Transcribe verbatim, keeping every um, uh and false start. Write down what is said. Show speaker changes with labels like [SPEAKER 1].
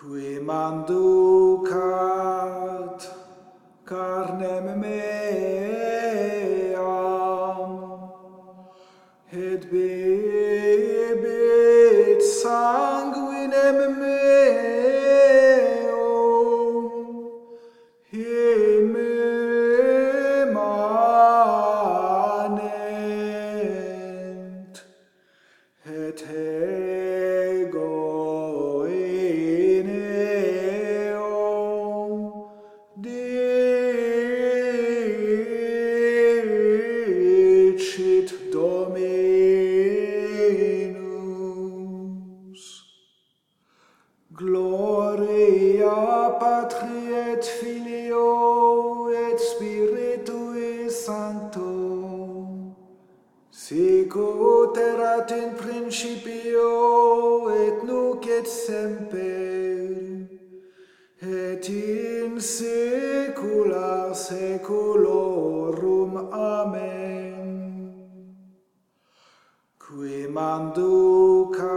[SPEAKER 1] Qui manducat carnem meam, et bibit sanguinem meum, in me manent, et ego in eum dicit Dominus. Gloria Patri et Filio et Spiritui Sancto, sic ut erat in principio et nunc et semper, et in saecula saeculorum. Amen. Qui manducat